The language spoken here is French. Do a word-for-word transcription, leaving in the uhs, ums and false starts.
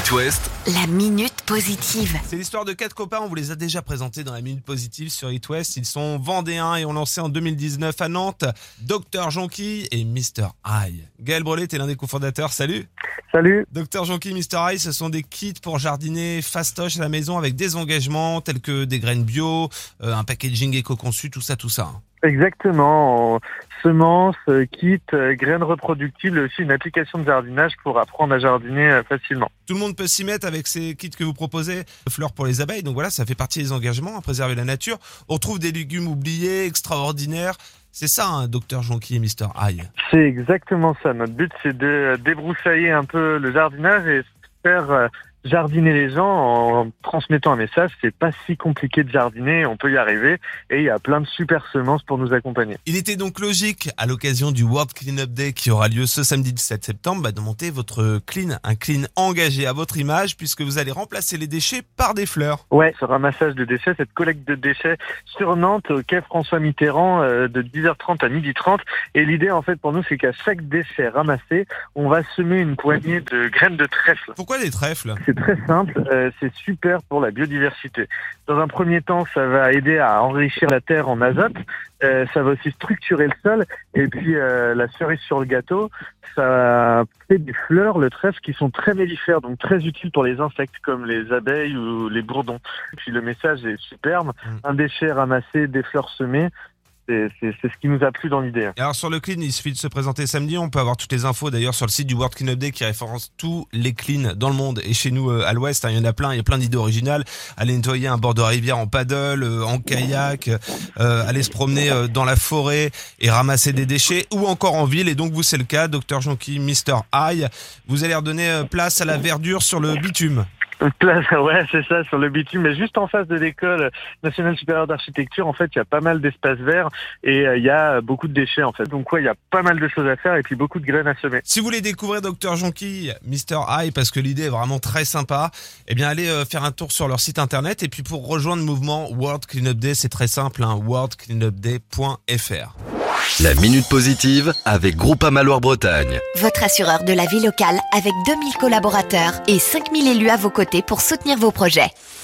It West, La minute positive. C'est l'histoire de quatre copains, on vous les a déjà présentés dans la Minute Positive sur It West. Ils sont vendéens et ont lancé en deux mille dix-neuf à Nantes Docteur Jonky et Mister Eye. Gaël Brelet, t'es l'un des cofondateurs, salut. Salut. Docteur Jonky, Mister Eye, ce sont des kits pour jardiner fastoche à la maison avec des engagements tels que des graines bio, euh, un packaging éco-conçu, tout ça, tout ça. Exactement. En semences, euh, kits, euh, graines reproductibles et aussi une application de jardinage pour apprendre à jardiner euh, facilement. Tout le monde peut s'y mettre avec ces kits que vous proposez. Fleurs pour les abeilles, donc voilà, ça fait partie des engagements à préserver la nature. On retrouve des légumes oubliés, extraordinaires. C'est ça, hein, Docteur Jonky et Mister Eye. C'est exactement ça. Notre but, c'est de débroussailler un peu le jardinage et faire euh, jardiner les gens en transmettant un message. C'est pas si compliqué de jardiner, on peut y arriver et il y a plein de super semences pour nous accompagner. Il était donc logique, à l'occasion du World Cleanup Day qui aura lieu ce samedi sept septembre, bah, de monter votre clean, un clean engagé à votre image, puisque vous allez remplacer les déchets par des fleurs. Ouais, ce ramassage de déchets, cette collecte de déchets sur Nantes, au quai François Mitterrand, euh, de dix heures trente à midi trente. Et l'idée, en fait, pour nous, c'est qu'à chaque déchet ramassé, on va semer une poignée de graines de trèfle. Pourquoi des trèfles ? C'est très simple, euh, c'est super pour la biodiversité. Dans un premier temps, ça va aider à enrichir la terre en azote, euh, ça va aussi structurer le sol, et puis euh, la cerise sur le gâteau, ça fait des fleurs, le trèfle, qui sont très mellifères, donc très utiles pour les insectes comme les abeilles ou les bourdons. Puis le message est superbe, un déchet ramassé, des fleurs semées. C'est, c'est, c'est ce qui nous a plu dans l'idée. Et alors sur le clean, il suffit de se présenter samedi. On peut avoir toutes les infos d'ailleurs sur le site du World Cleanup Day qui référence tous les cleans dans le monde. Et chez nous euh, à l'ouest, hein, il y en a plein. Il y a plein d'idées originales. Aller nettoyer un bord de rivière en paddle, euh, en kayak, euh, aller se promener euh, dans la forêt et ramasser des déchets, ou encore en ville. Et donc vous, c'est le cas, Docteur Jonky, Mister Eye. Vous allez redonner euh, place à la verdure sur le bitume. Place, ouais, c'est ça, sur le bitume, mais juste en face de l'école nationale supérieure d'architecture, en fait, il y a pas mal d'espaces verts et euh, il y a beaucoup de déchets, en fait. Donc, ouais, il y a pas mal de choses à faire et puis beaucoup de graines à semer. Si vous voulez découvrir Docteur Jonky, Mister Eye, parce que l'idée est vraiment très sympa, eh bien, allez euh, faire un tour sur leur site internet. Et puis, pour rejoindre le mouvement World Cleanup Day, c'est très simple, hein, world cleanup day point f r. la Minute Positive avec Groupama Loire-Bretagne. Votre assureur de la vie locale avec deux mille collaborateurs et cinq mille élus à vos côtés pour soutenir vos projets.